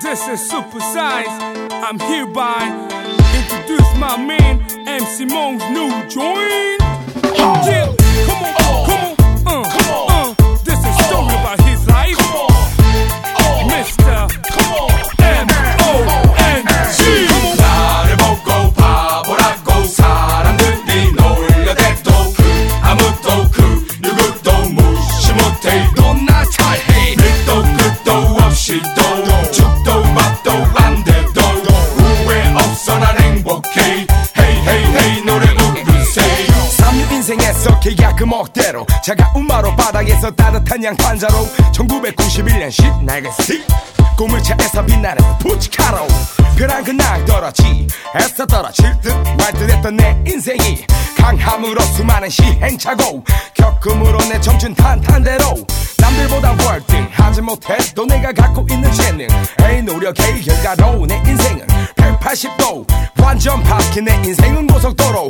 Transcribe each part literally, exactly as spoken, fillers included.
This is Super Size. I'm hereby introduce my man M C Mo's new joint. Yeah, come on, come on, uh, uh. This is a story about his life. Mister M O N G. 나를 보고 바보라고 사람들이 놀려대도 아무도 그 누구도 무시 못해. 넌 나 잘해. 밑도 끝도 없이 또 죽도 밥도 안 돼도 후회 없어 난 행복해. Hey hey hey 노래 부르세. 삼류 인생에서 계약 그 먹대로 차가운 마로 바닥에서 따뜻한 양판자로 천구백구십일 년 신나겠지. 꿈을 차에서 빛나는 푸치카로 벼랑 그냥 떨어지 애써 떨어질 듯 말 듯 했던 내 인생이 강함으로 수많은 시행착오 겪음으로 내 청춘 탄탄대로 남들보다 월등하지 못해도 내가 갖고 있는 재능 에이 노력의 결과로 내 인생은 백팔십 도 완전 바뀐 내 인생은 고속도로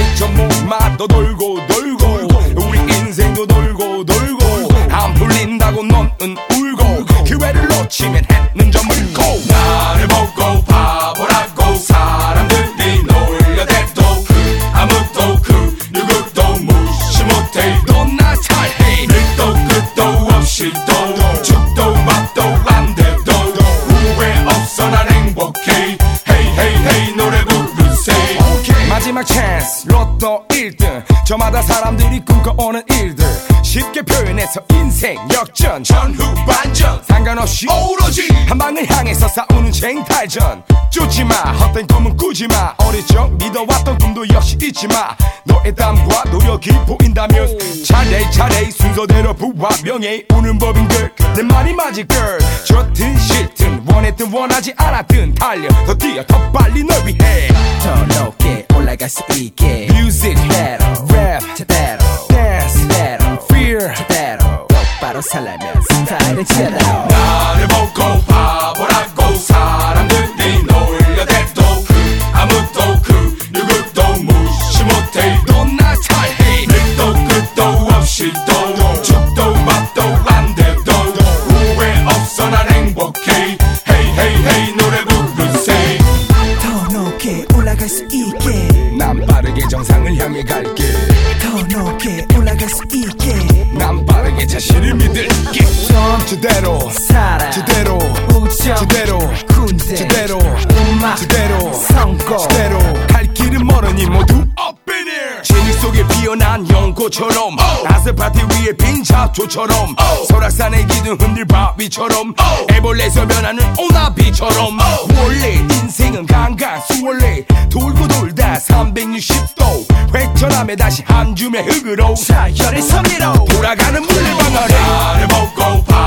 백점목마도 돌고 돌고 우리 인생도 돌고 돌고 안 풀린다고 너는 울고 기회를 놓치면 했는 점 물고 나를 보고 바보라고 사람들이 놀려대도 그 아무도 그 누구도 무시 못해. 넌 나 잘해. 밑도 끝도 없이 또 죽도 밥도 안 돼도 후회 없어 난 행복해. Hey hey hey 노래 부르세. okay. 마지막 찬스 로또 일 등 저마다 사람들이 꿈꿔오는 일들 쉽게 표현해서 인생 역전 전후반전 상관없이 오로지 한 방을 향해서 싸우는 쟁탈전. 쫓지마 헛된 꿈은 꾸지마 어릴 적 믿어왔던 꿈도 역시 잊지마. 너의 땀과 노력이 보인다면 차례 차례 순서대로 부와 명예 오는 법인걸. 내 말이 맞을 걸. 좋든 싫든 원했든 원하지 않았든 달려 더 뛰어 더 빨리 널 위해 더 높게 올라갈 수 있게 뮤직 제대로 랩 제대로 댄스 제대로 fear 제대로 똑바로 살려면 스타일은 제대로. 나를 보고 바보라고 사람들이 놀려대도 그 아무도 그 누구도 무시 못해. 넌 나 잘해. 밑도 끝도 없이 또 죽도 밥도 안 돼도 후회 없어 난 행복해. Hey hey hey 노래 부르세. 더 높게 올라갈 수 있게 난 빠르게 정상을 향해 갈게. 더 높게 올라갈 수 있게 난 빠르게 자신을 믿을게. 제대로 사랑 제대로 우정 제대로 군대 제대로 음악 제대로 성공 제대로 갈 길은 멀으니 모두 up in here. 진흙 속에 피어난 연꽃처럼 oh. 아스팔트 위에 빈 잡초처럼 oh. 설악산의 기둥 흔들 바위처럼 oh. 애벌레에서 변하는 오나비처럼 oh. 원래 인생은 강강 수월래 돌고 돌다 삼백육십 도 획전함에 다시 한 줌의 흙으로 자연의 섭리로 돌아가는 물방아래. 나를 보고 봐